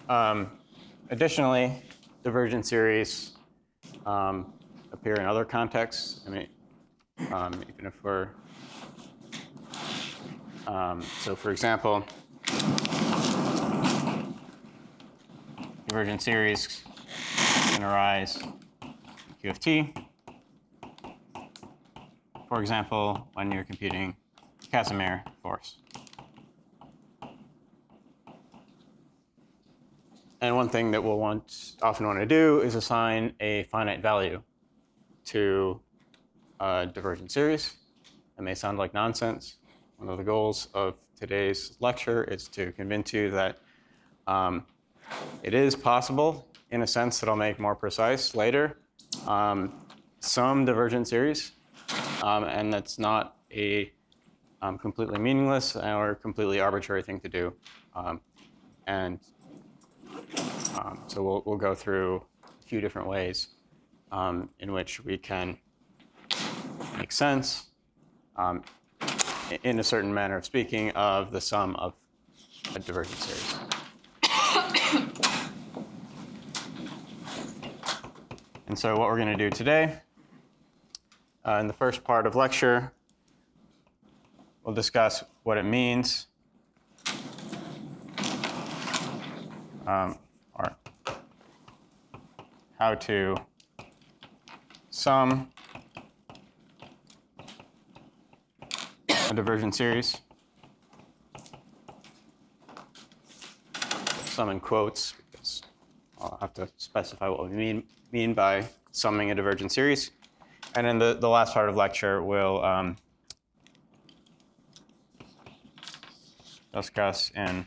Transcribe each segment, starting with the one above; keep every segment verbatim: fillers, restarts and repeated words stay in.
Um, additionally, divergent series um, appear in other contexts. I mean, um, even if we're um, so, for example, divergent series can arise in Q of t. For example, when you're computing Casimir force. And one thing that we'll want, often want to do is assign a finite value to a divergent series. It may sound like nonsense. One of the goals of today's lecture is to convince you that um, it is possible, in a sense that I'll make more precise later, um, some divergent series, um, and that's not a um, completely meaningless or completely arbitrary thing to do. Um, and um, so we'll, we'll go through a few different ways um, in which we can make sense, um, in a certain manner of speaking, of the sum of a divergent series. And so what we're going to do today, uh, in the first part of lecture, we'll discuss what it means, um, or how to sum a divergent series. Sum in quotes, because I'll have to specify what we mean, mean by summing a divergent series. And in the, the last part of lecture, we'll um, discuss in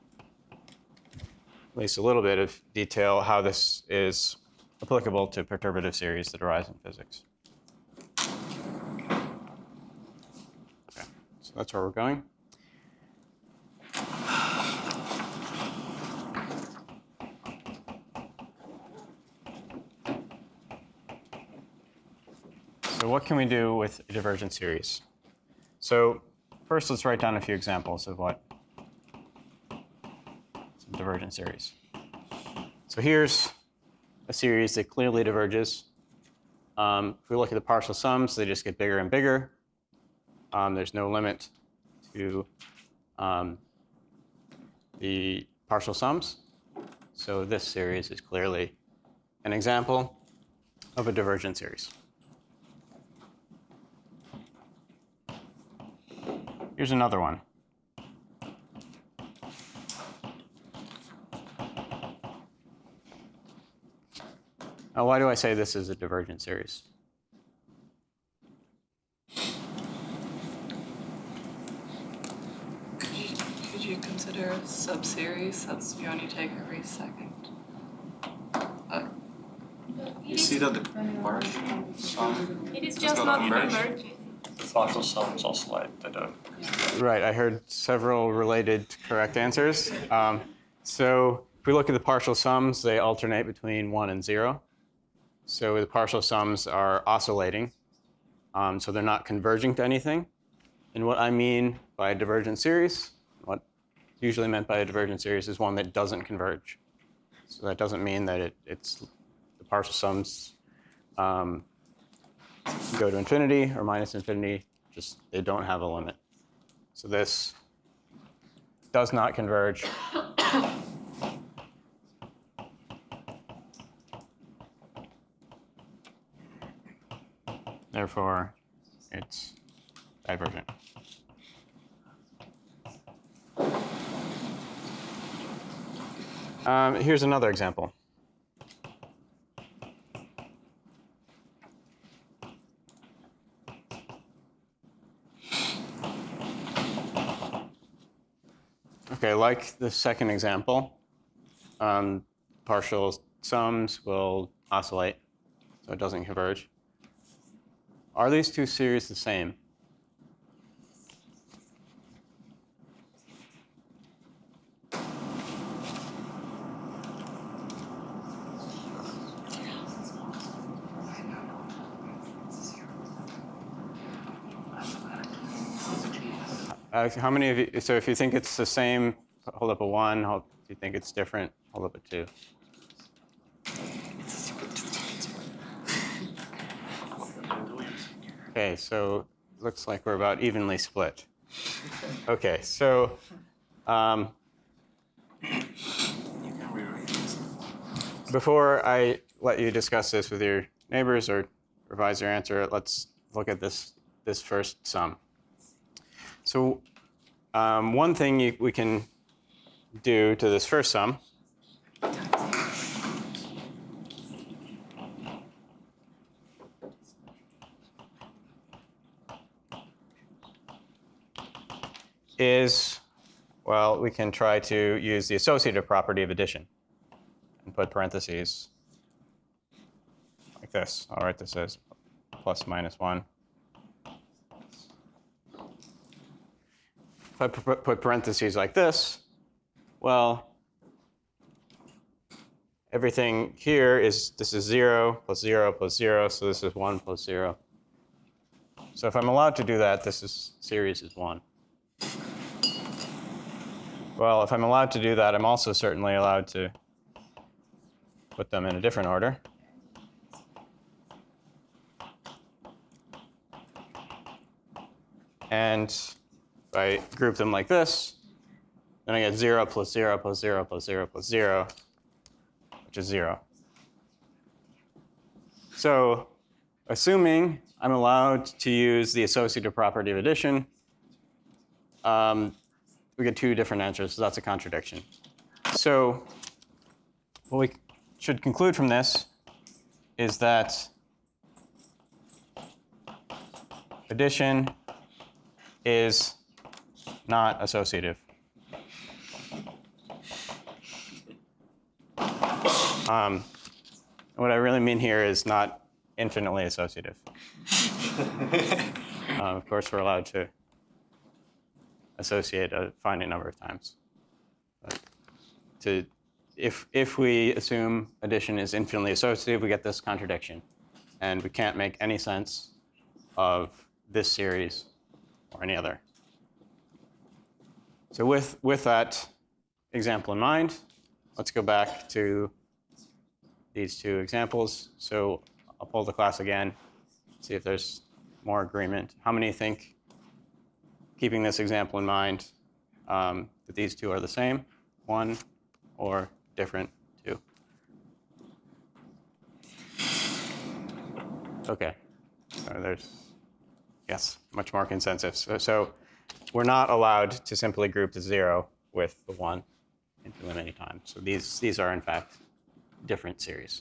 at least a little bit of detail how this is applicable to perturbative series that arise in physics. Okay, so that's where we're going. So what can we do with a divergent series? So first, let's write down a few examples of what is a divergent series. So here's a series that clearly diverges. Um, if we look at the partial sums, they just get bigger and bigger. Um, there's no limit to um, the partial sums. So this series is clearly an example of a divergent series. Here's another one. Now, why do I say this is a divergent series? Could you, could you consider a subseries since you only take every second? Uh, You see that the partial sum It is does just not converge? converging. The partial sum is also like that. Uh, Right, I heard several related correct answers. Um, so if we look at the partial sums, they alternate between one and zero. So the partial sums are oscillating. Um, so they're not converging to anything. And what I mean by a divergent series, what's usually meant by a divergent series, is one that doesn't converge. So that doesn't mean that it, it's the partial sums um, go to infinity or minus infinity. Just they don't have a limit. So this does not converge. Therefore, it's divergent. Um, here's another example. Okay, like the second example, um, partial sums will oscillate, so it doesn't converge. Are these two series the same? Uh, how many of you, so if you think it's the same, hold up a one, hold, If you think it's different, hold up a two. Okay, so looks like we're about evenly split. Okay, so um, before I let you discuss this with your neighbors or revise your answer, let's look at this this first sum. So um, one thing you, we can do to this first sum is, well, we can try to use the associative property of addition and put parentheses like this. I'll write this as plus minus one. If I put parentheses like this, well, everything here is, this is zero plus zero plus zero, so this is one plus zero. So if I'm allowed to do that, this is, series is one. Well, if I'm allowed to do that, I'm also certainly allowed to put them in a different order. And if I group them like this, then I get zero plus zero plus zero plus zero plus zero, which is zero. So assuming I'm allowed to use the associative property of addition, um, we get two different answers, so that's a contradiction. So what we should conclude from this is that addition is not associative. Um, what I really mean here is not infinitely associative. uh, of course, we're allowed to associate a finite number of times. But to, if, if we assume addition is infinitely associative, we get this contradiction. And we can't make any sense of this series or any other. So with, with that example in mind, let's go back to these two examples. So I'll pull the class again, see if there's more agreement. How many think, keeping this example in mind, um, that these two are the same? One or different? Two. OK. So there's, yes, much more consensus. So, so we're not allowed to simply group the zero with the one infinitely many times. So these, these are, in fact, different series.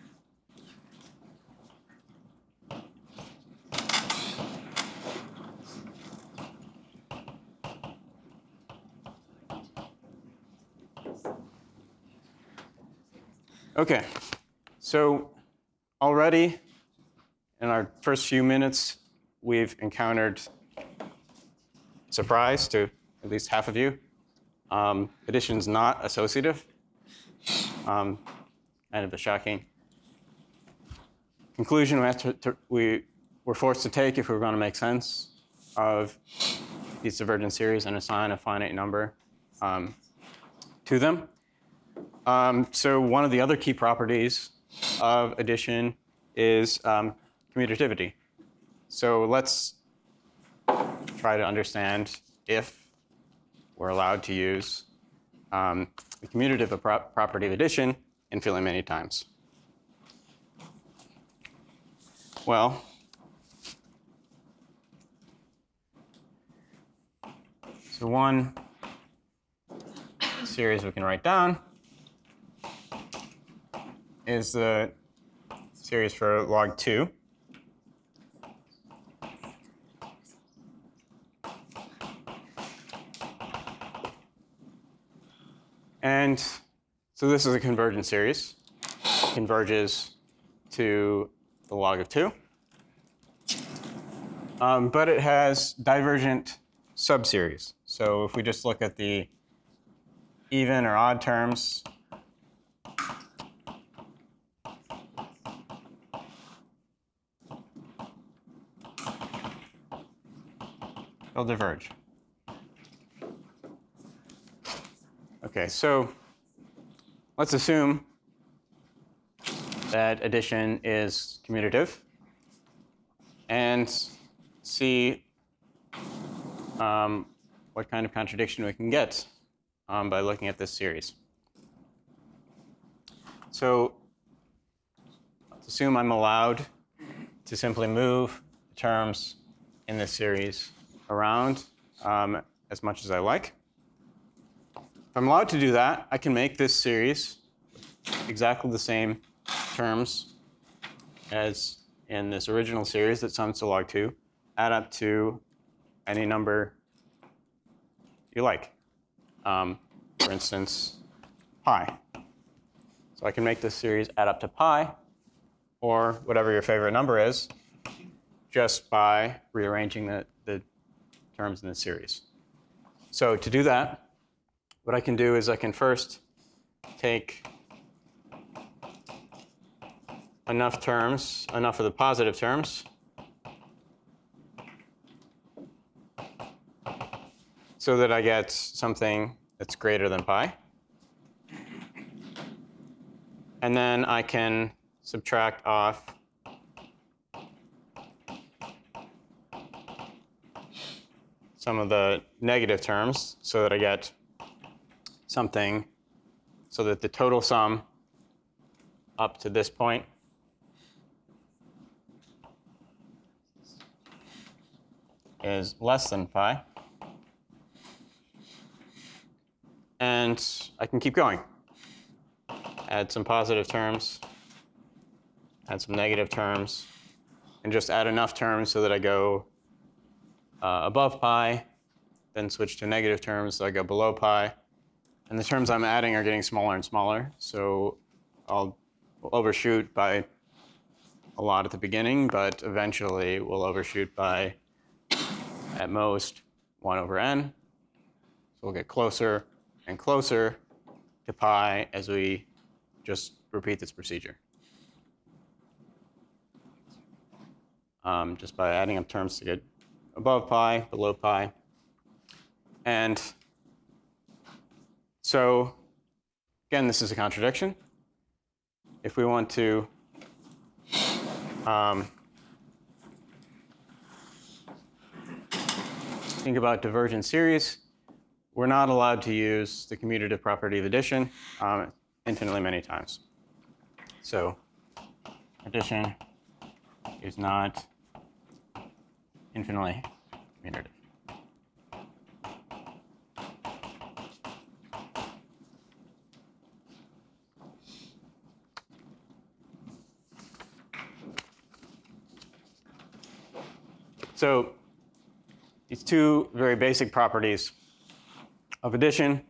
OK, so already in our first few minutes, we've encountered surprise to at least half of you. Um, addition's not associative. Um, kind of a shocking conclusion we, have to, to, we were forced to take if we were going to make sense of these divergent series and assign a finite number um, to them. Um, so one of the other key properties of addition is um, commutativity. So let's try to understand if we're allowed to use um, the commutative pro property of addition infinitely many times. Well, so one series we can write down is the series for log two. And so this is a convergent series. It converges to the log of two. Um, but it has divergent subseries. So if we just look at the even or odd terms, they'll diverge. OK, so let's assume that addition is commutative and see um, what kind of contradiction we can get um, by looking at this series. So let's assume I'm allowed to simply move the terms in this series around um, as much as I like. If I'm allowed to do that, I can make this series exactly the same terms as in this original series that sums to log two, add up to any number you like. Um, for instance, pi. So I can make this series add up to pi, or whatever your favorite number is, just by rearranging the, the terms in the series. So to do that, what I can do is I can first take enough terms, enough of the positive terms, so that I get something that's greater than pi. And then I can subtract off some of the negative terms so that I get something so that the total sum up to this point is less than pi. And I can keep going. Add some positive terms, add some negative terms, and just add enough terms so that I go uh, above pi, then switch to negative terms so I go below pi. And the terms I'm adding are getting smaller and smaller, so I'll overshoot by a lot at the beginning, but eventually we'll overshoot by, at most, one over n. So we'll get closer and closer to pi as we just repeat this procedure. Um, just by adding up terms to get above pi, below pi. And so, again, this is a contradiction. If we want to um, think about divergent series, we're not allowed to use the commutative property of addition um, infinitely many times. So addition is not infinitely commutative. So these two very basic properties of addition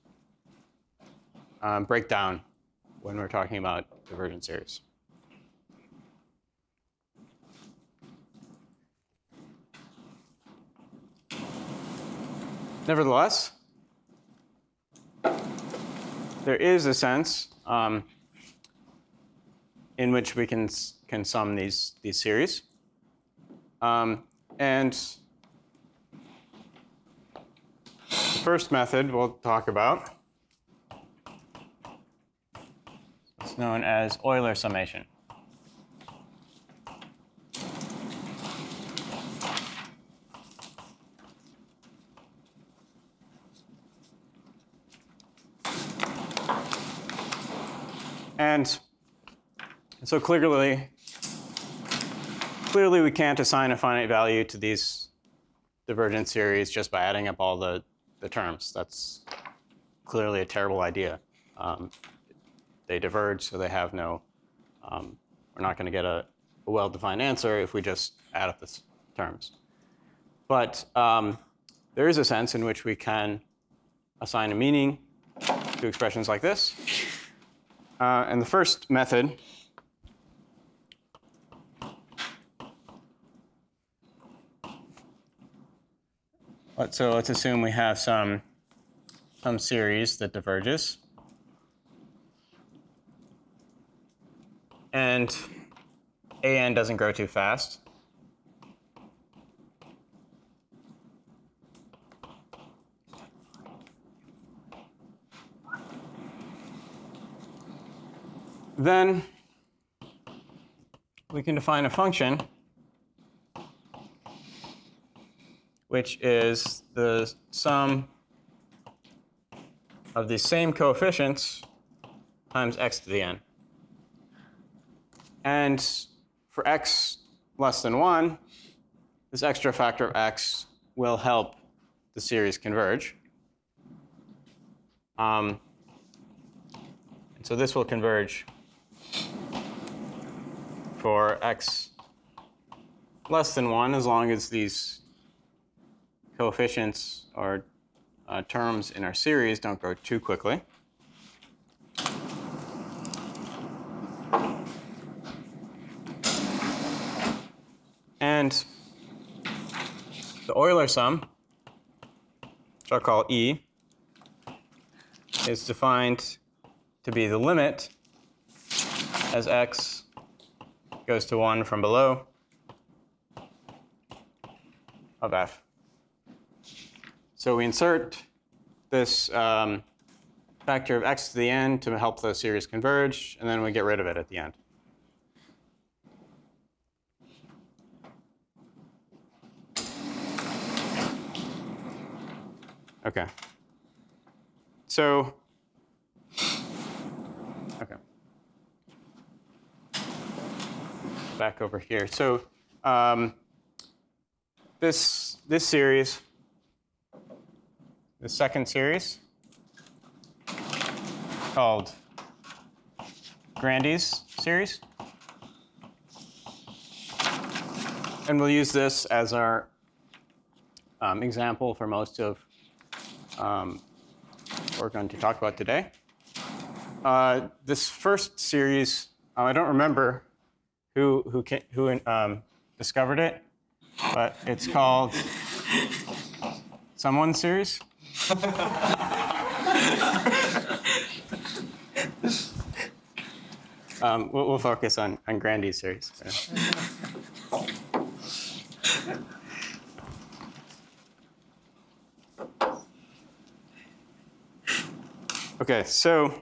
um, break down when we're talking about divergent series. Nevertheless, there is a sense um, in which we can can sum these these series, um, and the first method we'll talk about is known as Euler summation. And so clearly, clearly we can't assign a finite value to these divergent series just by adding up all the, the terms. That's clearly a terrible idea. Um, they diverge, so they have no, um, we're not going to get a, a well-defined answer if we just add up the terms. But um, there is a sense in which we can assign a meaning to expressions like this. Uh, and the first method let's, so let's assume we have some, some series that diverges. And A n doesn't grow too fast. then we can define a function which is the sum of the same coefficients times x to the n. And for x less than one, this extra factor of x will help the series converge. Um, and so this will converge for x less than one as long as these coefficients or uh, terms in our series don't grow too quickly. And the Euler sum, which I'll call E, is defined to be the limit as x goes to one from below of f. So we insert this um, factor of x to the n to help the series converge, and then we get rid of it at the end. Okay. So, okay. Back over here. So, um, this this series, the second series, called Grandy's series, and we'll use this as our um, example for most of Um, what we're going to talk about today. Uh, this first series, uh, I don't remember who who ca- who um, discovered it, but it's called Someone series. um, we'll, we'll focus on on Grandy's series. Okay, so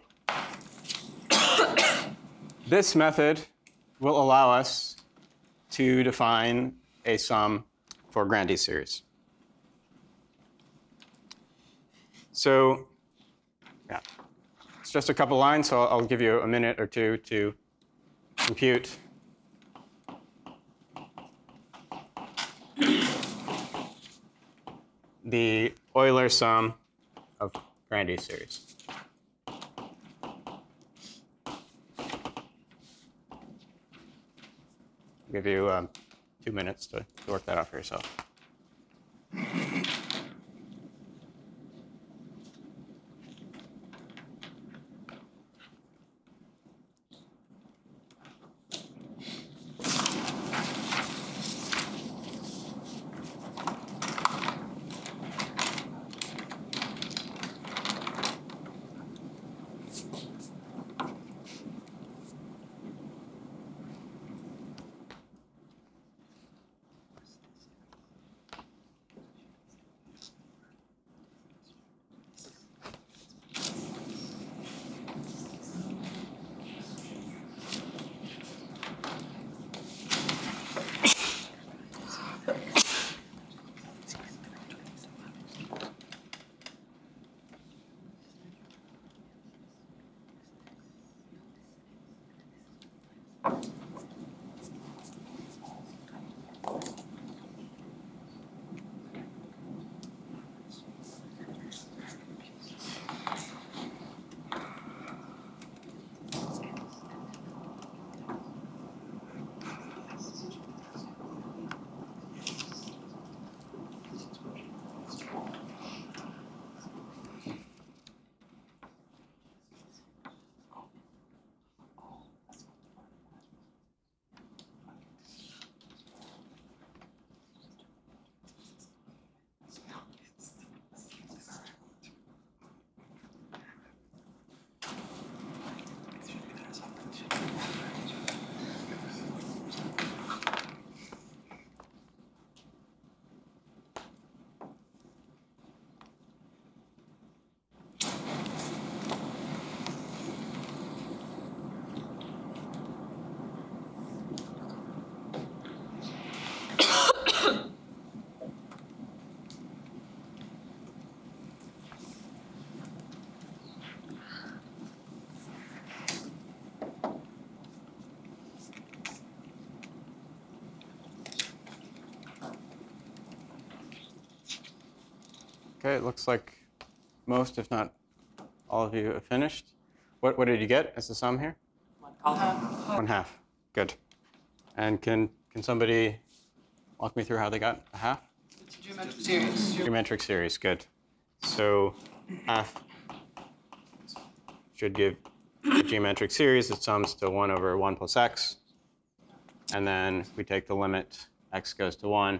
this method will allow us to define a sum for Grandy's series. So, yeah, it's just a couple lines, so I'll give you a minute or two to compute the Euler sum of Grandy's series. I'll give you um, two minutes to, to work that out for yourself. Okay, it looks like most, if not all of you have finished. What, what did you get as the sum here? One half. Good. And can, can somebody walk me through how they got a half? It's a geometric series. Geometric series, good. So half should give a geometric series that sums to one over one plus x. And then we take the limit, x goes to one.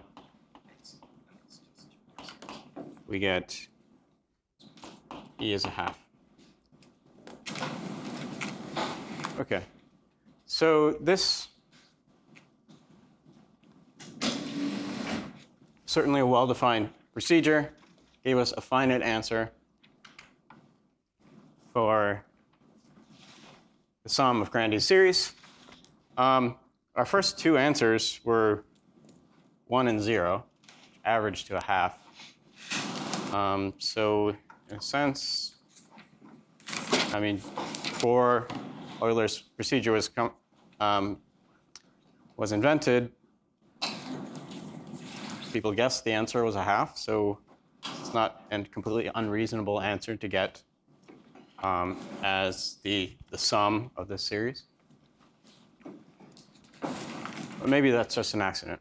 We get e is a half. Okay. So this certainly a well-defined procedure gave us a finite answer for the sum of Grandi's series. Um, our first two answers were one and zero, averaged to a half. Um, so in a sense, I mean, before Euler's procedure was com um, was invented, people guessed the answer was a half. So it's not a completely unreasonable answer to get um, as the the sum of this series. But maybe that's just an accident.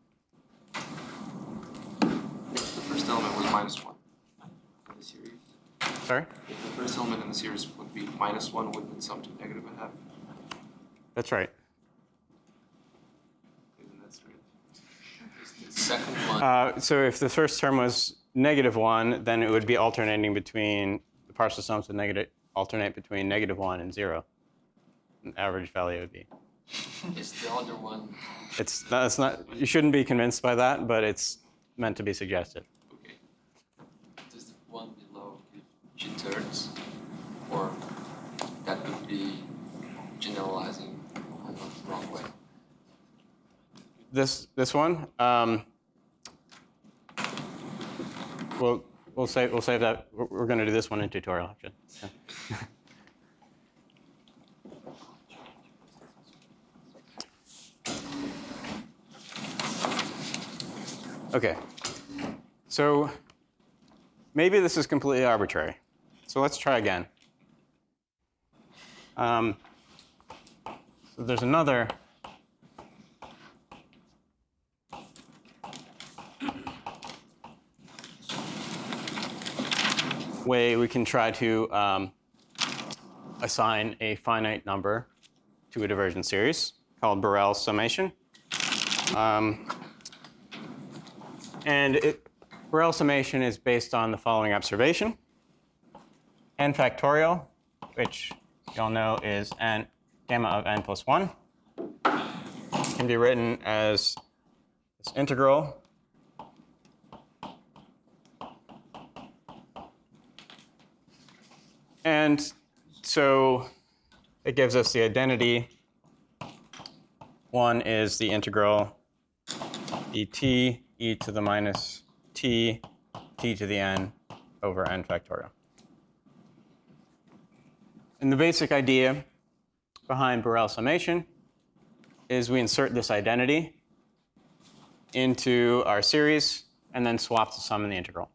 The first element was minus one in the series. Sorry? If the first element in the series would be minus one, wouldn't it sum to negative a half? That's right. Then that's right. The second one. Uh, so if the first term was negative one, then it would be alternating between the partial sums would negative alternate between negative one and zero. An average value would be. Is the other one? It's that's not. You shouldn't be convinced by that, but it's meant to be suggested. Okay. Does the one below give g terms, or that would be generalizing in the wrong way? This this one. Um, we'll we'll save we'll save that. We're, we're going to do this one in tutorial actually. Yeah. Okay, so maybe this is completely arbitrary. So let's try again. Um, so there's another way we can try to um, assign a finite number to a divergent series called Borel's summation. Um, And it, Borel's summation is based on the following observation. N factorial, which you all know is n gamma of n plus one, can be written as this integral and so it gives us the identity. One is the integral dt e to the minus t, t to the n over n factorial. And the basic idea behind Borel's summation is we insert this identity into our series and then swap the sum and the integral.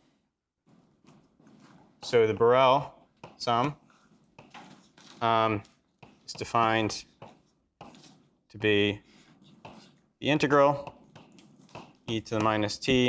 So the Borel sum um, is defined to be the integral e to the minus t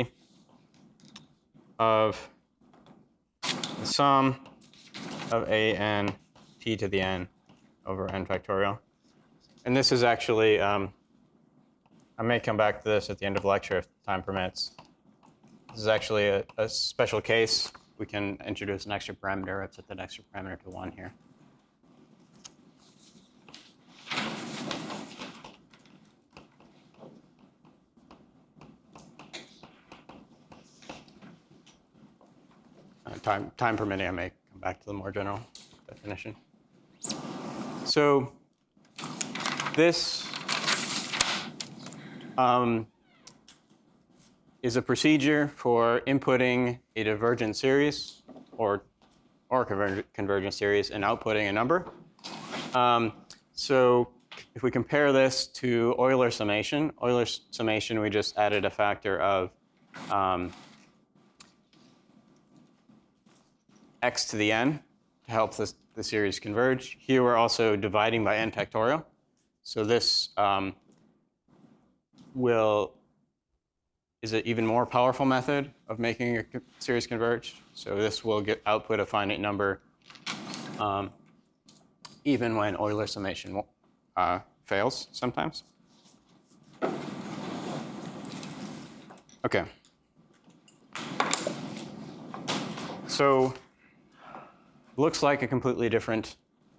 of the sum of a n t to the n over n factorial. And this is actually, um, I may come back to this at the end of the lecture if time permits. This is actually a, a special case. We can introduce an extra parameter. I've set that extra parameter to one here. Time, time permitting, I may come back to the more general definition. So this um, is a procedure for inputting a divergent series or, or a converg convergent series and outputting a number. Um, so if we compare this to Euler's summation, Euler's summation, we just added a factor of um, x to the n to help this, the series converge. Here we're also dividing by n factorial. So this um, will is an even more powerful method of making a series converge. So this will get output a finite number um, even when Euler summation uh, fails sometimes. Okay. So looks like a completely different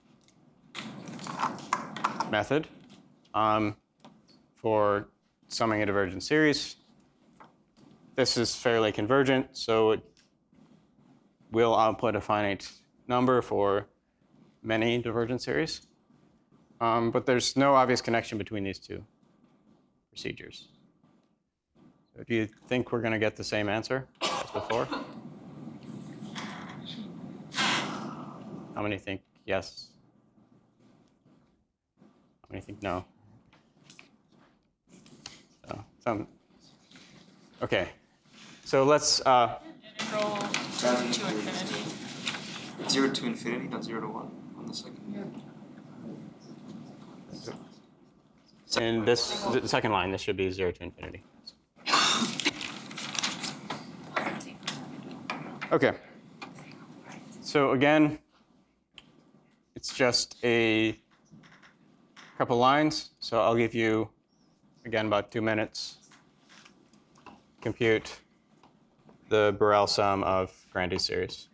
method um, for summing a divergent series. This is fairly convergent, so it will output a finite number for many divergent series. Um, but there's no obvious connection between these two procedures. So do you think we're going to get the same answer as before? How many think yes? How many think no? So, some, okay. So let's. Uh, Integral to, to infinity. Zero to infinity, not zero to one on the second. in this the second line, this should be zero to infinity. Okay. So again, it's just a couple lines. So I'll give you, again, about two minutes. Compute the Borel sum of Grandi's series.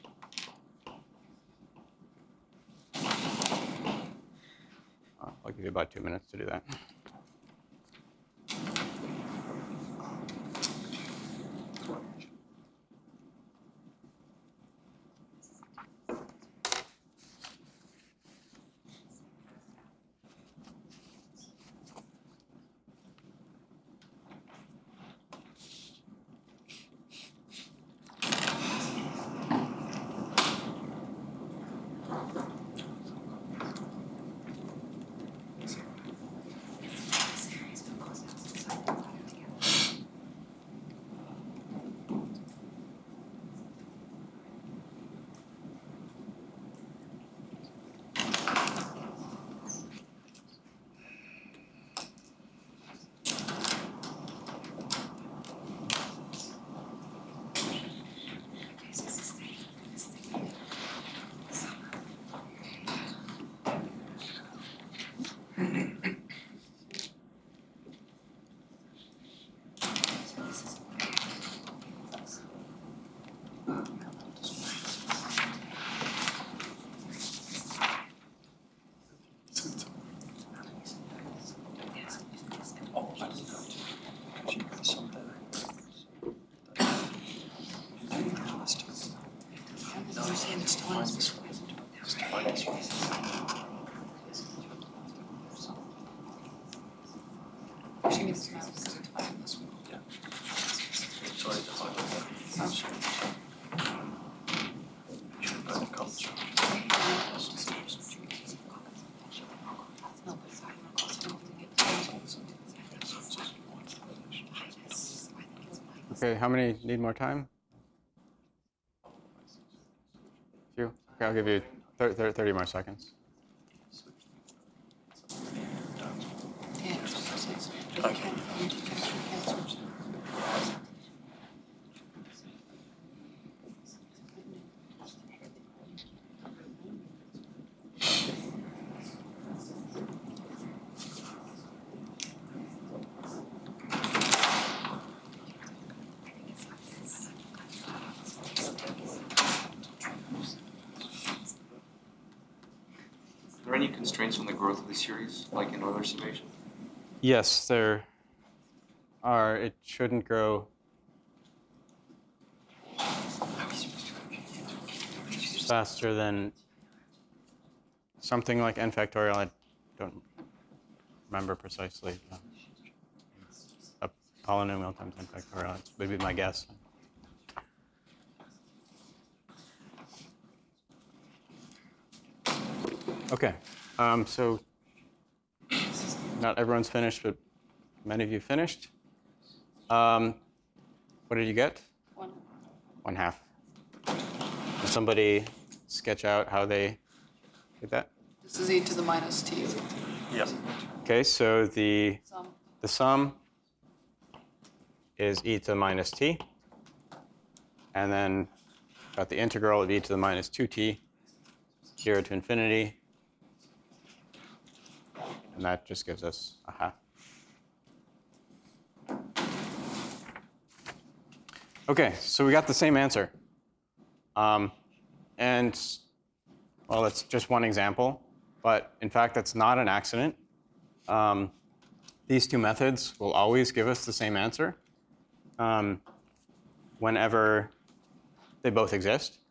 I'll give you about two minutes to do that. Okay, how many need more time? Few? Okay, I'll give you thirty more seconds. Are there any constraints on the growth of the series, like in Euler summation? Yes, there are. It shouldn't grow faster than something like n factorial. I don't remember precisely. A polynomial times n factorial. It would be my guess. Okay, um, so not everyone's finished, but many of you finished. Um, what did you get? One. One half. somebody sketch out how they did that? This is e to the minus t. Yeah. Okay, so the, Sum. the sum is e to the minus t. And then got the integral of e to the minus two t, zero to infinity. And that just gives us a half. Okay, so we got the same answer. Um, and, well, that's just one example. But in fact, that's not an accident. Um, these two methods will always give us the same answer um, whenever they both exist.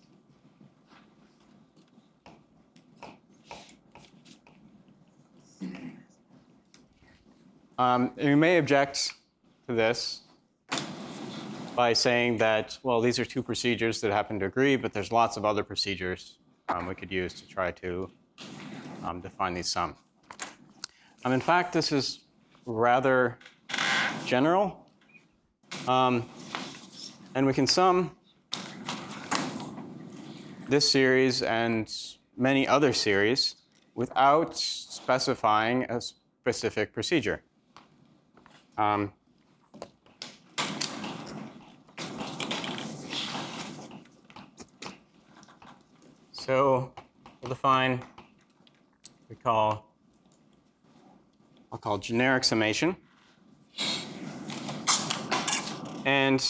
Um, you may object to this by saying that, well, these are two procedures that happen to agree, but there's lots of other procedures um, we could use to try to um, define these sum. Um, in fact, this is rather general. Um, and we can sum this series and many other series without specifying a specific procedure. Um, so we'll define what we call, I'll call generic summation. And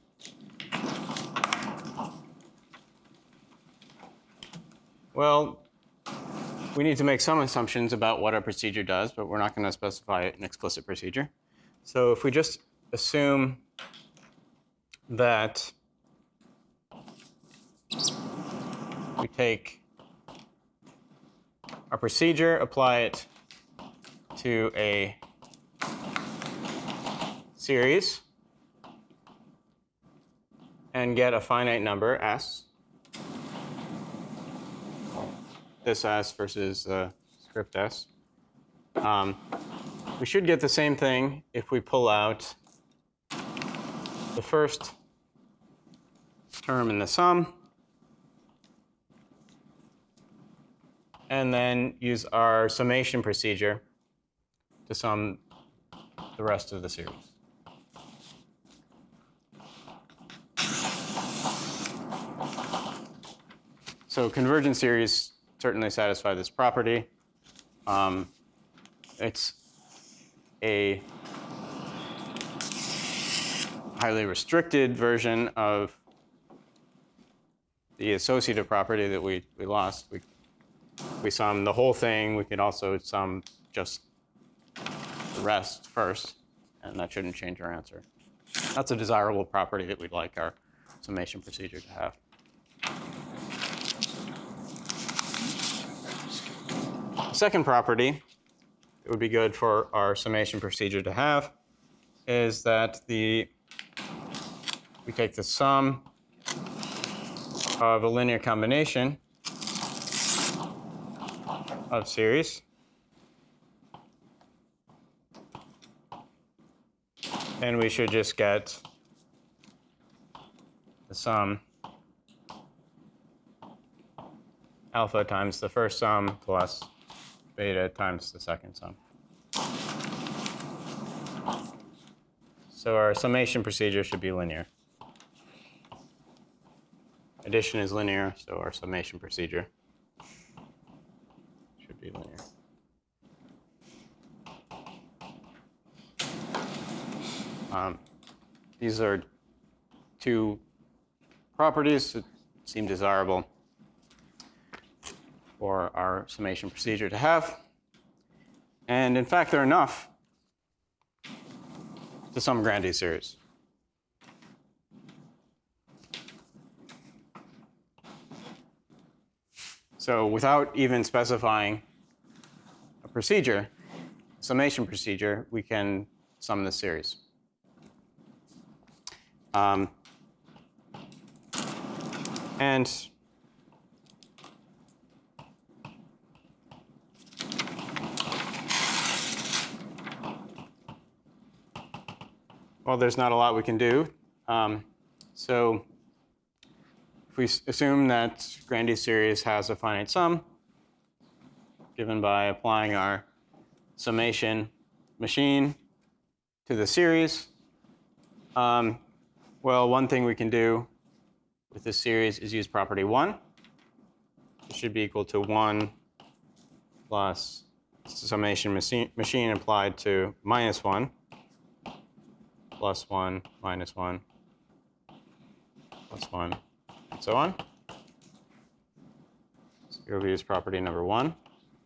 well, we need to make some assumptions about what a procedure does, but we're not going to specify an explicit procedure. So if we just assume that we take our procedure, apply it to a series, and get a finite number, s. This s versus uh, script s. Um, we should get the same thing if we pull out the first term in the sum, and then use our summation procedure to sum the rest of the series. So convergent series certainly satisfy this property. Um, it's a highly restricted version of the associative property that we, we lost. We, we sum the whole thing. We could also sum just the rest first, and that shouldn't change our answer. That's a desirable property that we'd like our summation procedure to have. Second property that would be good for our summation procedure to have is that the we take the sum of a linear combination of series and we should just get the sum alpha times the first sum plus beta times the second sum. So our summation procedure should be linear. Addition is linear, so our summation procedure should be linear. Um, these are two properties that seem desirable for our summation procedure to have. And in fact, they're enough to sum Grandi's series. So without even specifying a procedure, summation procedure, we can sum this series. Um, and well, there's not a lot we can do. Um, so if we s- assume that Grandy's series has a finite sum, given by applying our summation machine to the series, um, well, one thing we can do with this series is use property one. It should be equal to one plus summation machine, machine applied to minus one plus one minus one plus one, and so on. So here we use property number one.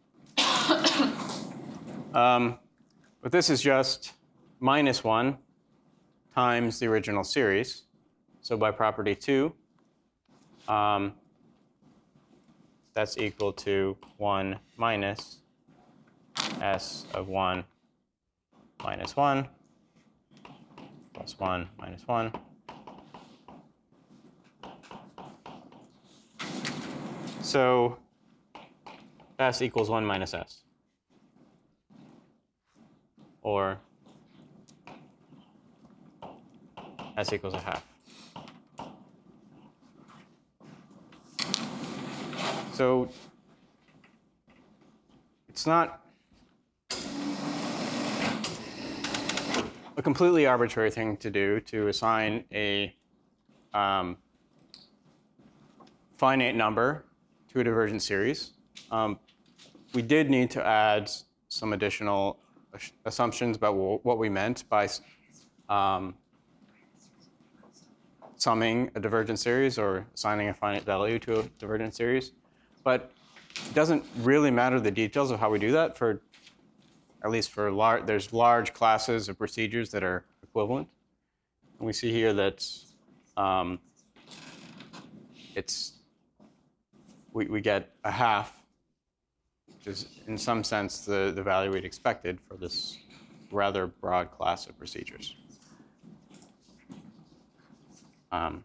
um, but this is just minus one times the original series. So by property two, um, that's equal to one minus s of one minus one plus one minus one. So s equals one minus s. Or s equals a half. So it's not a completely arbitrary thing to do to assign a um, finite number to a divergent series. Um, we did need to add some additional assumptions about what we meant by um, summing a divergent series or assigning a finite value to a divergent series. But it doesn't really matter the details of how we do that. For at least for large, there's large classes of procedures that are equivalent. And we see here that um, it's we, we get a half, which is in some sense the, the value we'd expected for this rather broad class of procedures. Um,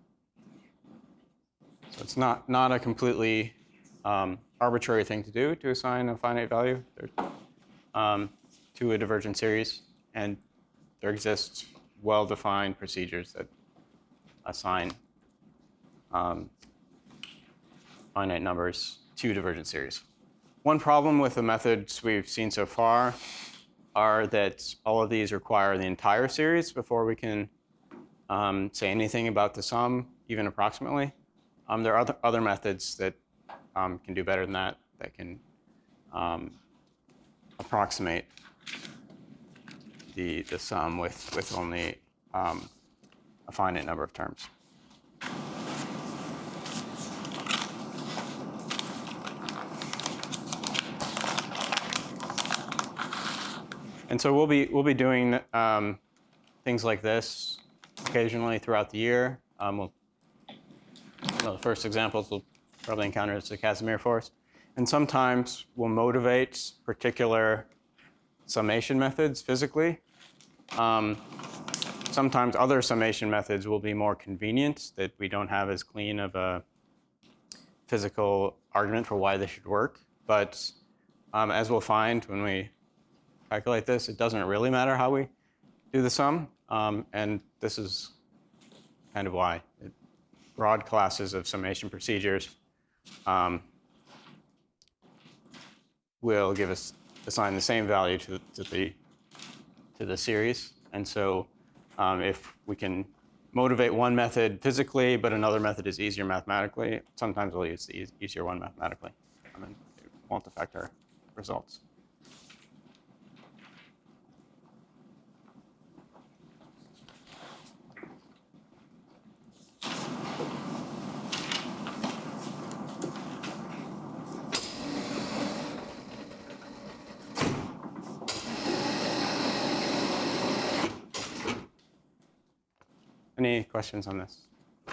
so it's not, not a completely um, arbitrary thing to do to assign a finite value um, to a divergent series. And there exist well-defined procedures that assign um, finite numbers to divergent series. One problem with the methods we've seen so far are that all of these require the entire series before we can um, say anything about the sum, even approximately. Um, there are other, other methods that um, can do better than that, that can um, approximate the, the sum with, with only um, a finite number of terms. And so we'll be, we'll be doing um, things like this occasionally throughout the year. Um, we'll, you know, the first examples we'll probably encounter is the Casimir force. And sometimes we'll motivate particular summation methods physically. Um, sometimes other summation methods will be more convenient, that we don't have as clean of a physical argument for why they should work. But um, as we'll find when we calculate this, it doesn't really matter how we do the sum. Um, and this is kind of why. It, broad classes of summation procedures um, will give us assign the same value to, to the to the series. And so um, if we can motivate one method physically, but another method is easier mathematically, sometimes we'll use the e easier one mathematically. I mean, it won't affect our results. Any questions on this?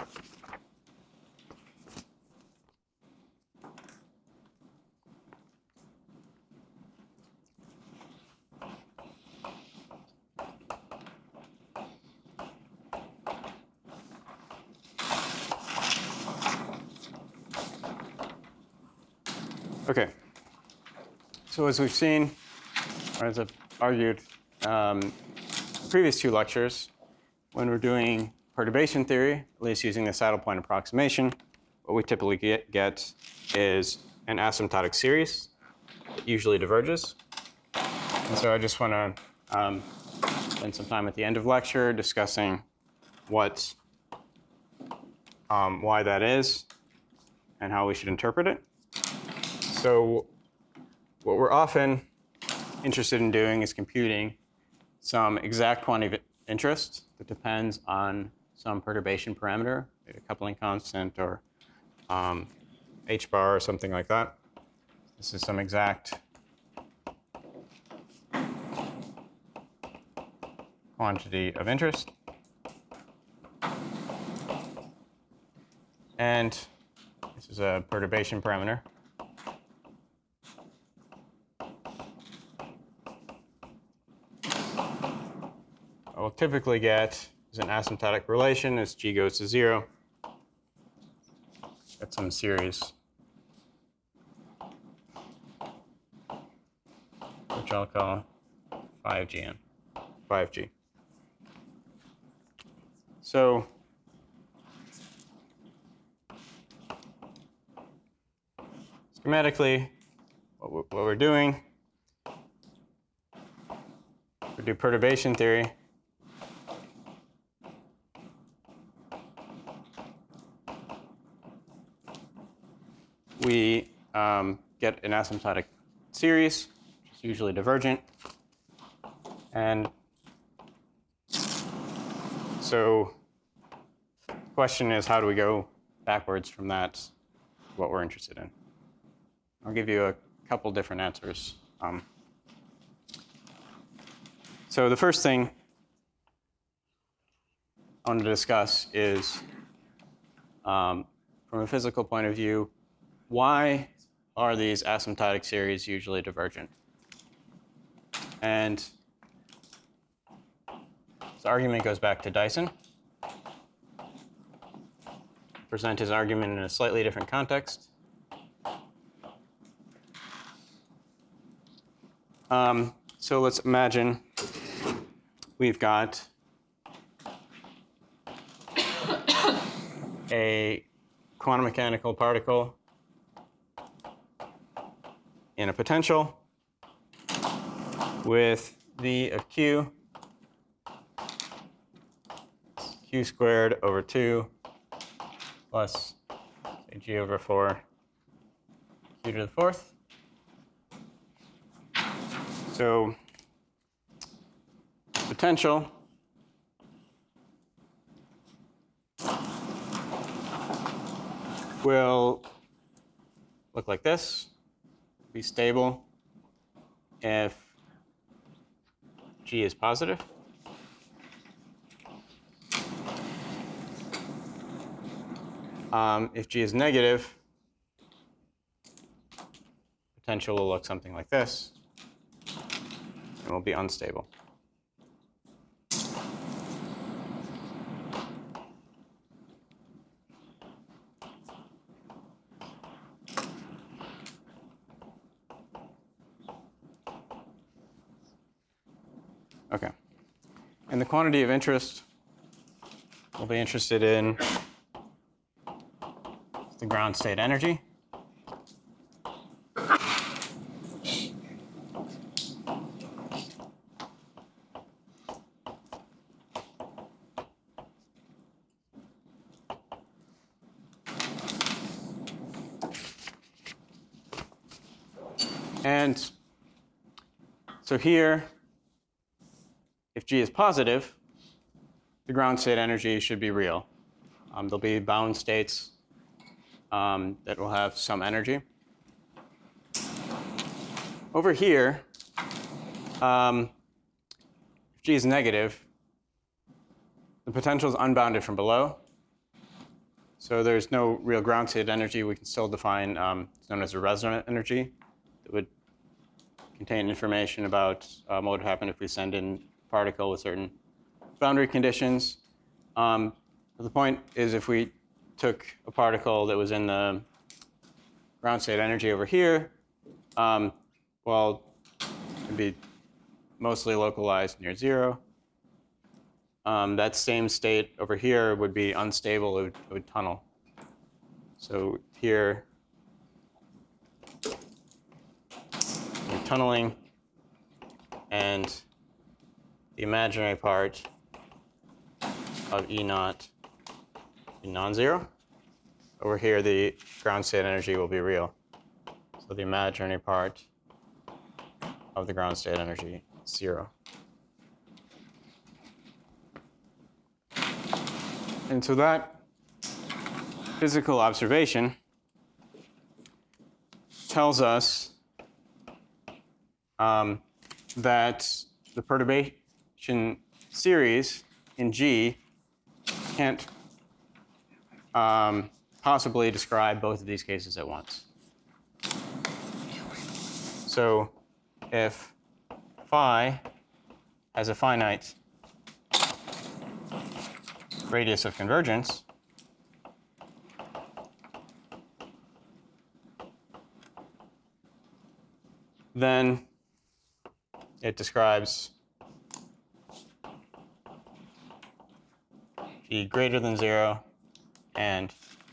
Okay. So as we've seen, or as I've argued um, previous two lectures, when we're doing perturbation theory, at least using the saddle point approximation, what we typically get, get is an asymptotic series that usually diverges. And so I just want to um, spend some time at the end of lecture discussing what, um, why that is and how we should interpret it. So what we're often interested in doing is computing some exact quantity of interest that depends on some perturbation parameter, a coupling constant or um, h bar or something like that. This is some exact quantity of interest. And this is a perturbation parameter. What we'll typically get is an asymptotic relation as g goes to zero. Get some series, which I'll call five G N, five G. So schematically, what we're, what we're doing, we do perturbation theory. We um, get an asymptotic series, which is usually divergent. And so the question is, how do we go backwards from that, what we're interested in? I'll give you a couple different answers. Um, so the first thing I want to discuss is, um, from a physical point of view, why are these asymptotic series usually divergent? And this argument goes back to Dyson. Present his argument in a slightly different context. Um, so let's imagine we've got a quantum mechanical particle in a potential with v of q, q squared over two plus say, g over four, q to the fourth. So potential will look like this, be stable if g is positive. Um, if g is negative, potential will look something like this and will be unstable. Okay. And the quantity of interest we'll be interested in the ground state energy. And so here, if g is positive, the ground state energy should be real. Um, there'll be bound states um, that will have some energy. Over here, um, if g is negative, the potential is unbounded from below. So there's no real ground state energy. We can still define um, it's known as a resonant energy that would contain information about um, what would happen if we send in a particle with certain boundary conditions. Um, the point is, if we took a particle that was in the ground state energy over here, um, well, it'd be mostly localized near zero. um, that same state over here would be unstable. It would, it would tunnel. So here, you're tunneling, and the imaginary part of E naught is non-zero. Over here, the ground state energy will be real. So the imaginary part of the ground state energy is zero. And so that physical observation tells us um, that the perturbation series in G can't um, possibly describe both of these cases at once. So if phi has a finite radius of convergence, then it describes G greater than zero and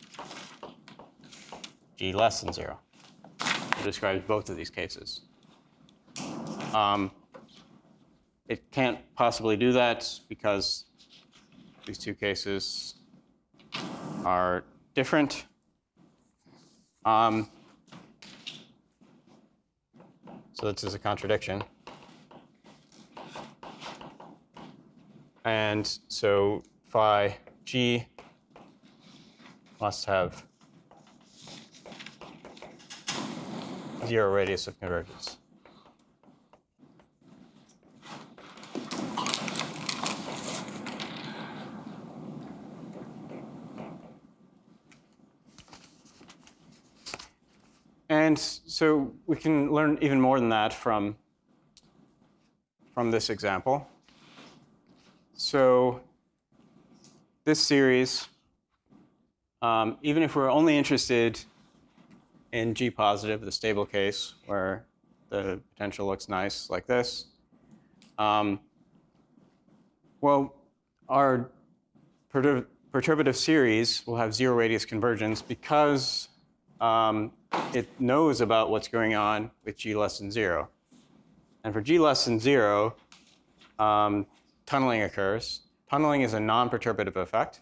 G less than zero. It describes both of these cases. Um, it can't possibly do that because these two cases are different. Um, so this is a contradiction. And so phi G must have zero radius of convergence. And so we can learn even more than that from, from this example. So this series, um, even if we're only interested in G positive, the stable case, where the potential looks nice like this, um, well, our perturb perturbative series will have zero radius convergence because um, it knows about what's going on with G less than zero. And for G less than zero, um, tunneling occurs. Tunneling is a non-perturbative effect.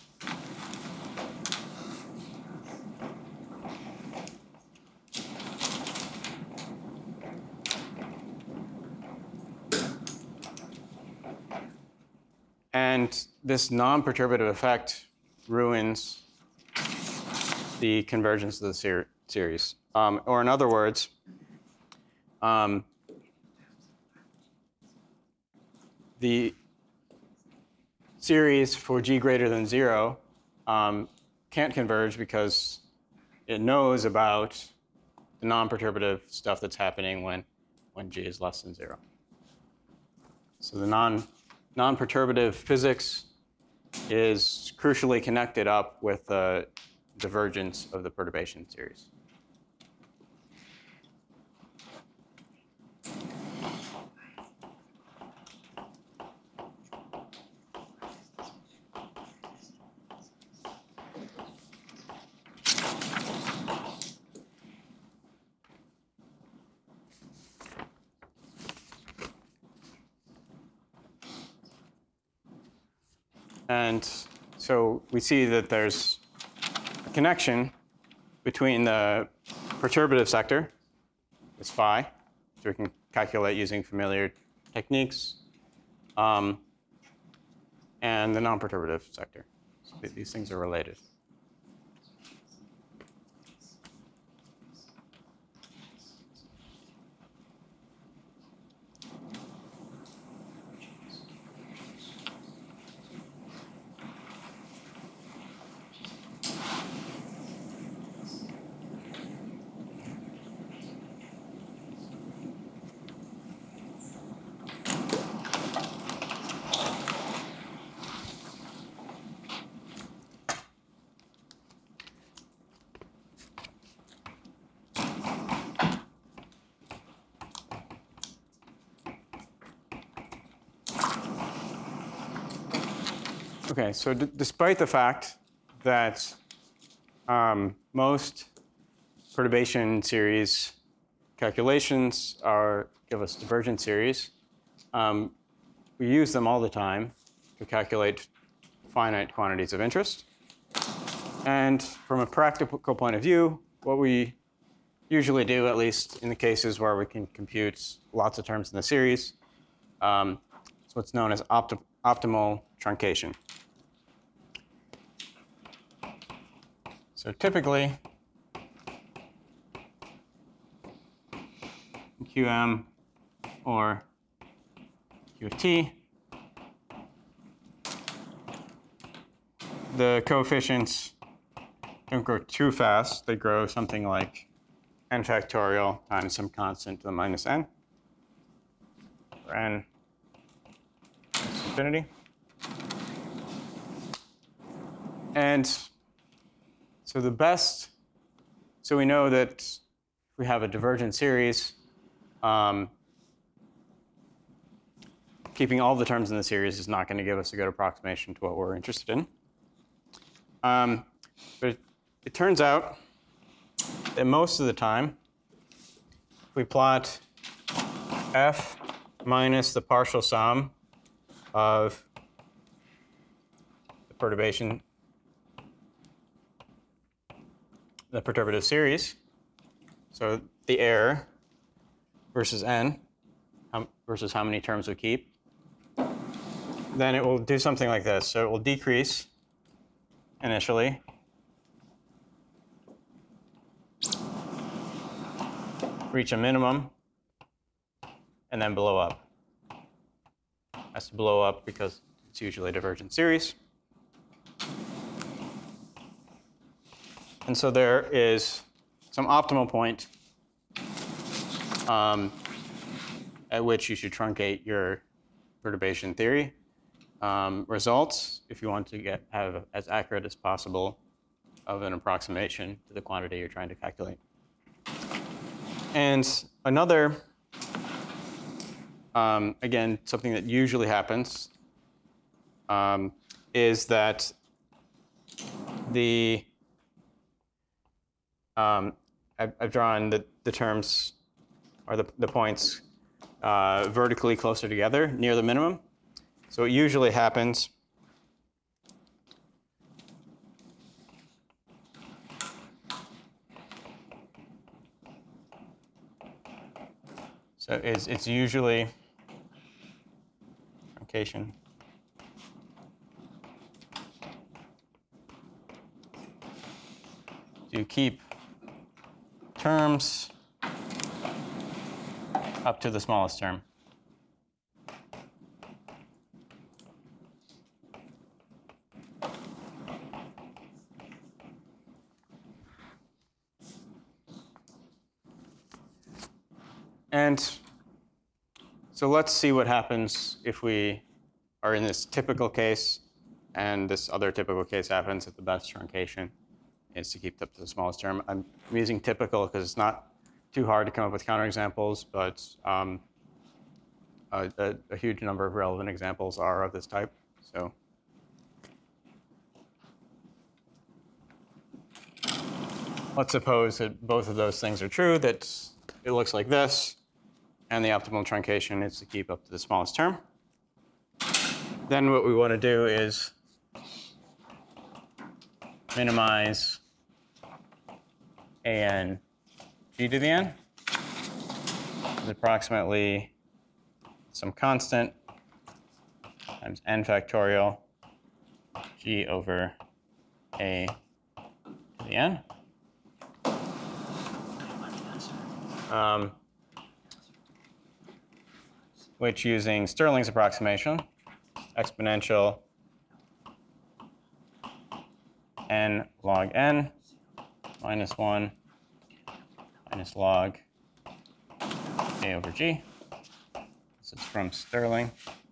And this non-perturbative effect ruins the convergence of the ser series. Um, or in other words, um, the series for G greater than zero um, can't converge because it knows about the non-perturbative stuff that's happening when, when G is less than zero. So the non, non-perturbative physics is crucially connected up with the divergence of the perturbation series. And so we see that there's a connection between the perturbative sector, this phi, which we can calculate using familiar techniques, um, and the non-perturbative sector. So th these things are related. Okay, so d despite the fact that um, most perturbation series calculations are give us divergent series, um, we use them all the time to calculate finite quantities of interest. And from a practical point of view, what we usually do, at least in the cases where we can compute lots of terms in the series, um, is what's known as opti optimal truncation. So typically, Q M or Q of t, the coefficients don't grow too fast. They grow something like n factorial times some constant to the minus n, or n is infinity. And so the best, so we know that if we have a divergent series, um, keeping all the terms in the series is not going to give us a good approximation to what we're interested in. Um, but it, it turns out that most of the time, if we plot f minus the partial sum of the perturbation, the perturbative series, so the error versus n, um, versus how many terms we keep, then it will do something like this. So it will decrease initially, reach a minimum, and then blow up. It has to blow up because it's usually a divergent series. And so there is some optimal point um, at which you should truncate your perturbation theory um, results if you want to get have as accurate as possible of an approximation to the quantity you're trying to calculate. And another, um, again, something that usually happens um, is that the Um, I've, I've drawn the, the terms, or the, the points, uh, vertically closer together, near the minimum. So it usually happens so it's, it's usually truncation. To keep terms up to the smallest term. And so let's see what happens if we are in this typical case, and this other typical case happens that the best truncation is to keep up to the smallest term. I'm using typical because it's not too hard to come up with counterexamples, but um, a, a, a huge number of relevant examples are of this type. So let's suppose that both of those things are true, that it looks like this, and the optimal truncation is to keep up to the smallest term. Then what we want to do is minimize an g to the n is approximately some constant times n factorial g over a to the n. Um, which, using Stirling's approximation, exponential n log n minus one minus log a over g. This is from Stirling.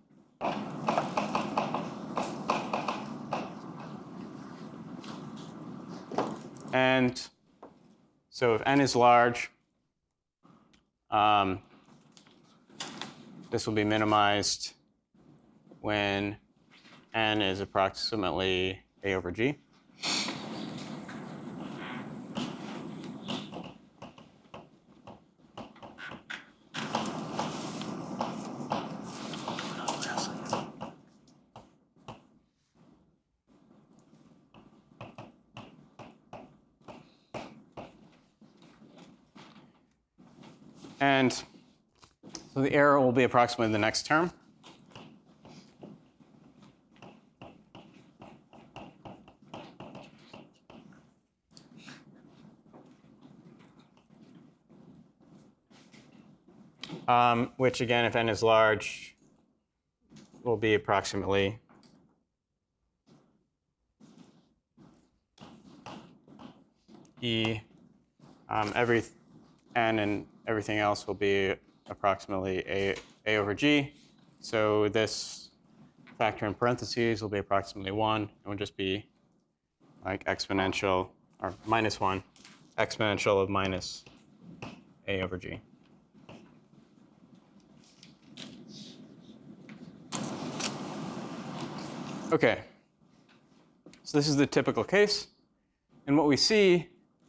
And so if n is large, um, this will be minimized when n is approximately a over g. And so the error will be approximately the next term. Um, which again, if n is large, will be approximately e. Um, every n and everything else will be approximately a, a over g. So this factor in parentheses will be approximately one. It will just be like exponential, or minus one, exponential of minus a over g. Okay, so this is the typical case. And what we see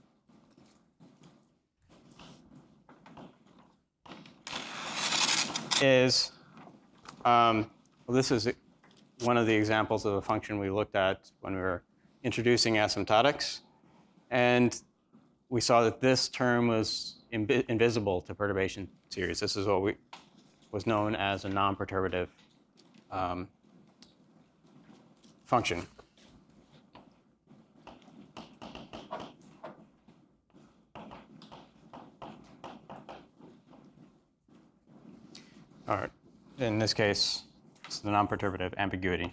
is, um, well, this is one of the examples of a function we looked at when we were introducing asymptotics. And we saw that this term was invi invisible to perturbation series. This is what we, was known as a non-perturbative um, function. All right. In this case, it's the non-perturbative ambiguity.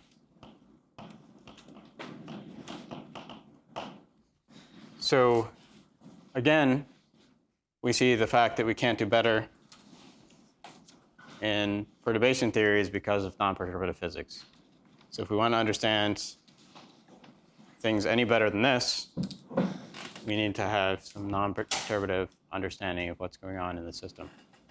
So again, we see the fact that we can't do better in perturbation theories because of non-perturbative physics. So if we want to understand things any better than this, we need to have some non-perturbative understanding of what's going on in the system.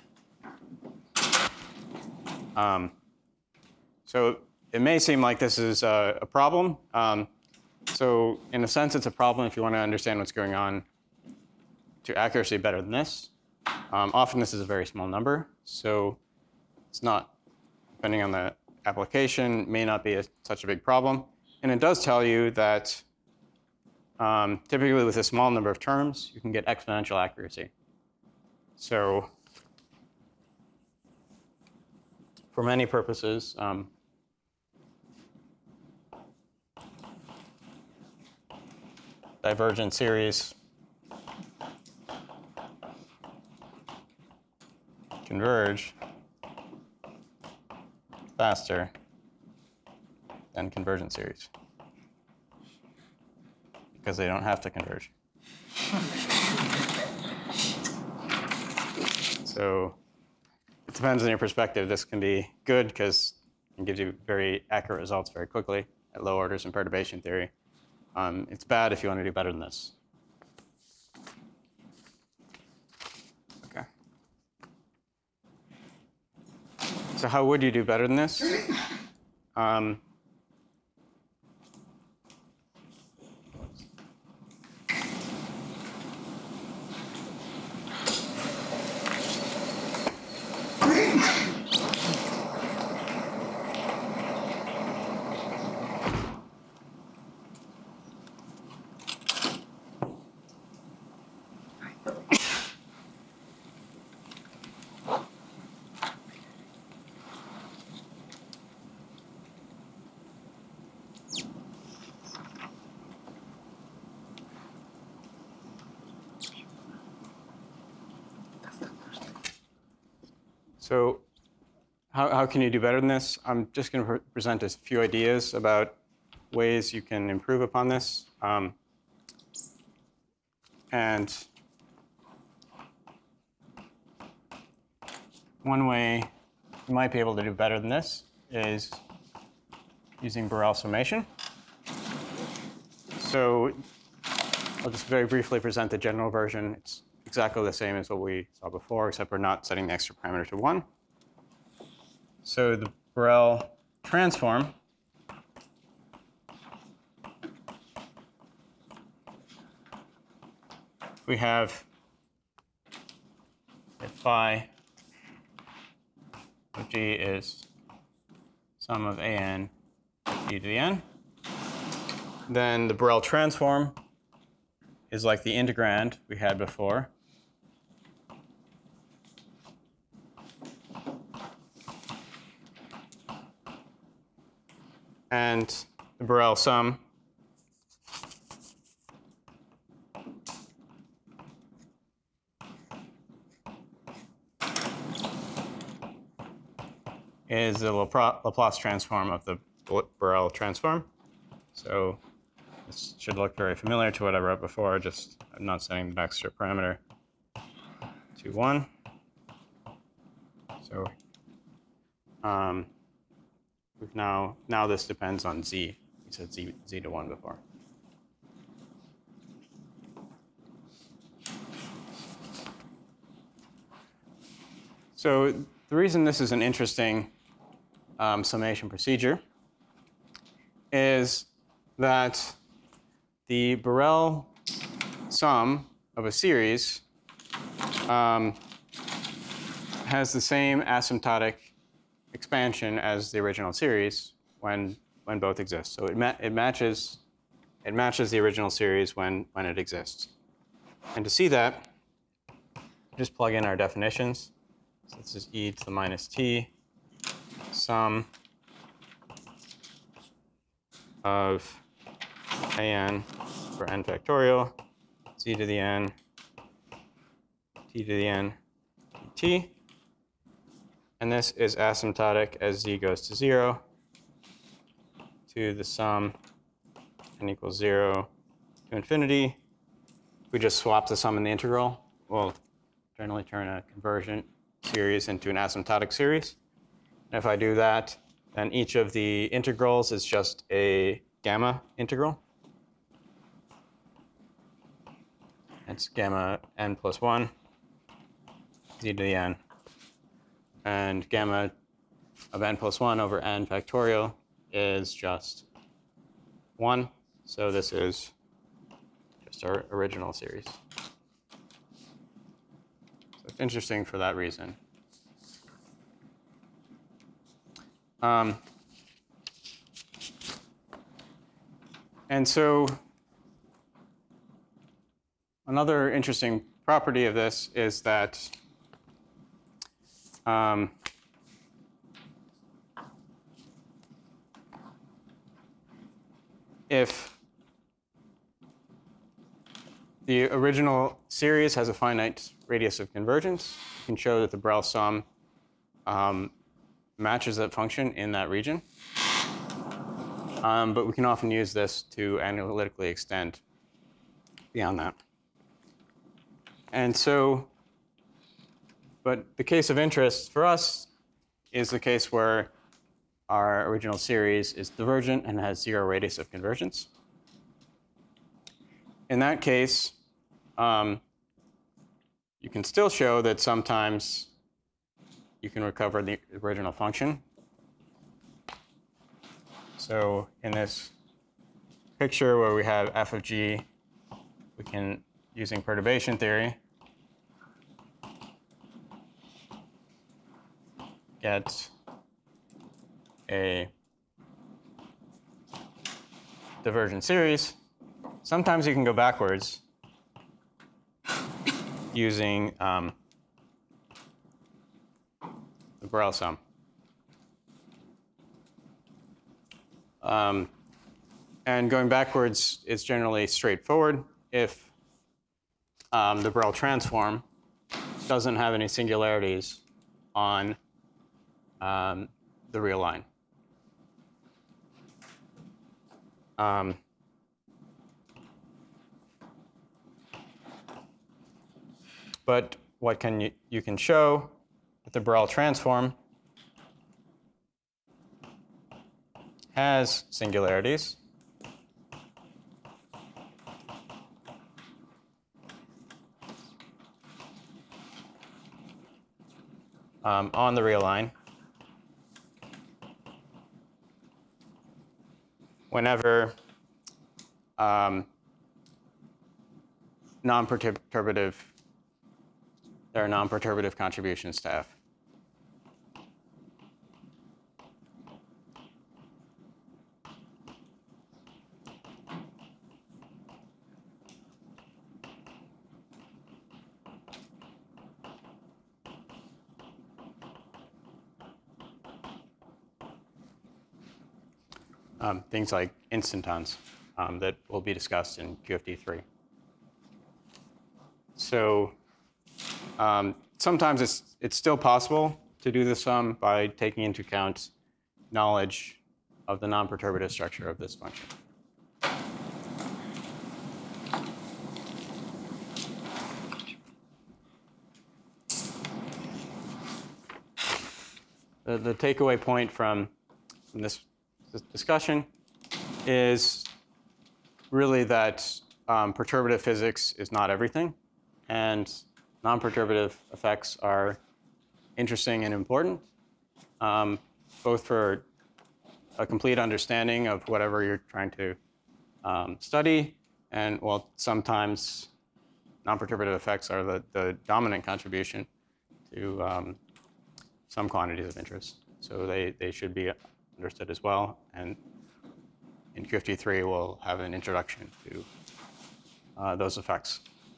Um, so it may seem like this is a, a problem. Um, so in a sense, it's a problem if you want to understand what's going on to accuracy better than this. Um, often this is a very small number, so it's not, depending on the application, may not be a, such a big problem. And it does tell you that um, typically with a small number of terms, you can get exponential accuracy. So for many purposes, um, divergent series converge faster than convergent series because they don't have to converge. So it depends on your perspective. This can be good because it gives you very accurate results very quickly at low orders in perturbation theory. Um, it's bad if you want to do better than this. Okay. So how would you do better than this? Um, So how, how can you do better than this? I'm just going to pre present a few ideas about ways you can improve upon this. Um, and one way you might be able to do better than this is using Borel summation. So I'll just very briefly present the general version. It's exactly the same as what we saw before, except we're not setting the extra parameter to one. So the Borel transform we have that phi of g is sum of an g to the n. Then the Borel transform is like the integrand we had before. And the Borel sum is the Laplace transform of the Borel transform. So this should look very familiar to what I wrote before, just I'm not setting the extra parameter to one. So um, we've now, now this depends on z. We said z, z to one before. So the reason this is an interesting um, summation procedure is that the Borel sum of a series um, has the same asymptotic expansion as the original series when when both exist. So it ma it matches it matches the original series when when it exists. And to see that, just plug in our definitions. So this is e to the minus t sum of an for n factorial, z to the n, t to the n, t. And this is asymptotic as z goes to zero to the sum n equals zero to infinity. If we just swap the sum and the integral, we'll generally turn a convergent series into an asymptotic series. And if I do that, then each of the integrals is just a gamma integral. It's gamma n plus one, z to the n. And gamma of n plus one over n factorial is just one. So this is just our original series. So it's interesting for that reason. Um, and so another interesting property of this is that um, if the original series has a finite radius of convergence, you can show that the Borel sum um, matches that function in that region. Um, but we can often use this to analytically extend beyond that. And so, but the case of interest for us is the case where our original series is divergent and has zero radius of convergence. In that case, um, you can still show that sometimes you can recover the original function. So in this picture where we have f of g, we can, using perturbation theory, get a divergent series. Sometimes you can go backwards using um, the Borel sum. Um, and going backwards is generally straightforward if um, the Borel transform doesn't have any singularities on um, the real line. Um, but what can you, you can show that the Borel transform has singularities. Um, on the real line whenever um, non-perturbative, there are non-perturbative contributions to F. Um, things like instantons um, that will be discussed in Q F D three. So um, sometimes it's, it's still possible to do the sum by taking into account knowledge of the non-perturbative structure of this function. The, the takeaway point from, from this, this discussion is really that um, perturbative physics is not everything, and non-perturbative effects are interesting and important, um, both for a complete understanding of whatever you're trying to um, study, and well, sometimes non-perturbative effects are the, the dominant contribution to um, some quantities of interest. So they, they should be understood as well. And in Q F D three, we'll have an introduction to uh, those effects.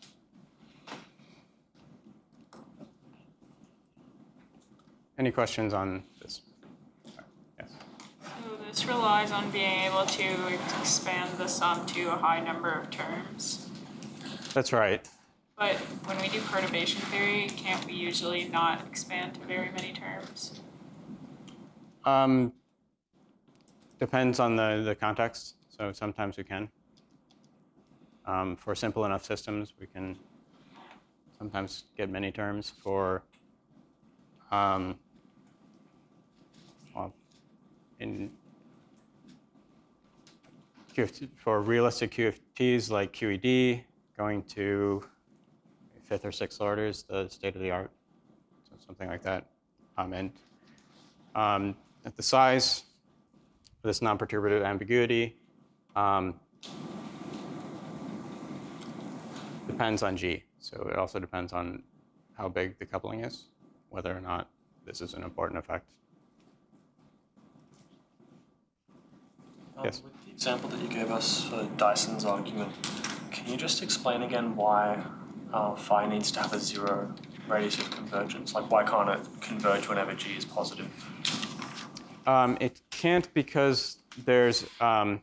Any questions on this? Yes. So this relies on being able to expand the sum to a high number of terms. That's right. But when we do perturbation theory, can't we usually not expand to very many terms? Um, depends on the, the context. So sometimes we can. Um, for simple enough systems, we can sometimes get many terms. For um, well, in Q F T, for realistic Q F Ts like Q E D, going to fifth or sixth orders, the state of the art, so something like that. Um, and um, at the size for this non-perturbative ambiguity um, depends on G. So it also depends on how big the coupling is, whether or not this is an important effect. Um, Yes. With the example that you gave us for Dyson's argument, can you just explain again why uh, phi needs to have a zero radius of convergence? Like, why can't it converge whenever G is positive? Um, it can't because there's um,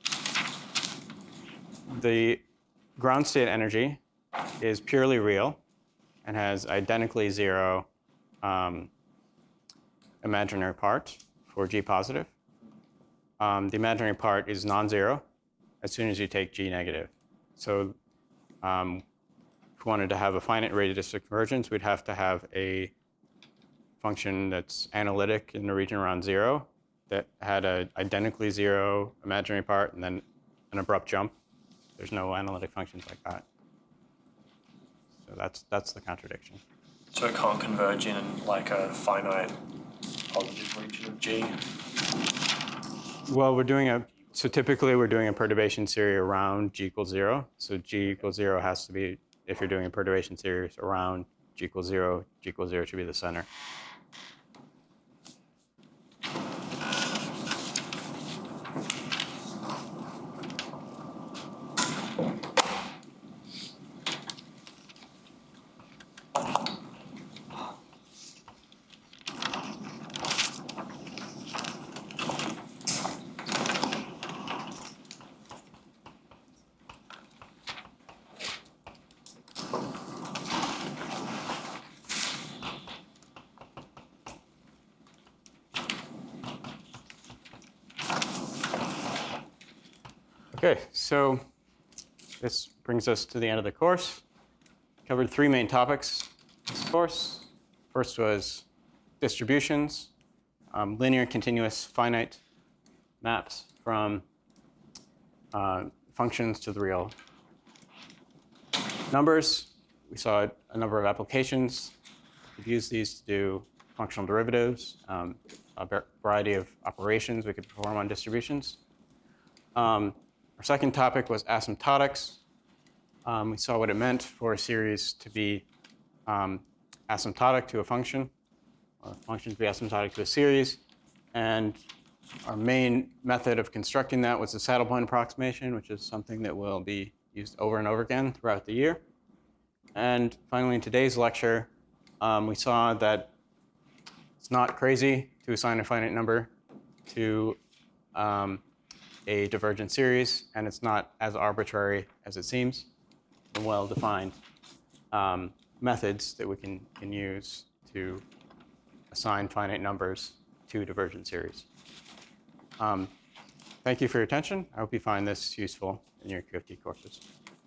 the ground state energy is purely real and has identically zero um, imaginary part for G positive. Um, the imaginary part is non-zero as soon as you take G negative. So um, if we wanted to have a finite radius of convergence, we'd have to have a function that's analytic in the region around zero that had an identically zero imaginary part and then an abrupt jump. There's no analytic functions like that. So that's, that's the contradiction. So it can't converge in like a finite positive region of G? Well, we're doing a, so typically we're doing a perturbation theory around G equals zero. So G equals zero has to be, if you're doing a perturbation theory around G equals zero, G equals zero should be the center. Okay, so this brings us to the end of the course. Covered three main topics this course. First was distributions, um, linear, continuous, finite maps from uh, functions to the real numbers. We saw a number of applications. We could use these to do functional derivatives, um, a variety of operations we could perform on distributions. Um, Our second topic was asymptotics. Um, we saw what it meant for a series to be um, asymptotic to a function, or a function to be asymptotic to a series. And our main method of constructing that was the saddle point approximation, which is something that will be used over and over again throughout the year. And finally, in today's lecture, um, we saw that it's not crazy to assign a finite number to um, a divergent series, and it's not as arbitrary as it seems. And well-defined um, methods that we can, can use to assign finite numbers to divergent series. Um, thank you for your attention. I hope you find this useful in your Q F T courses.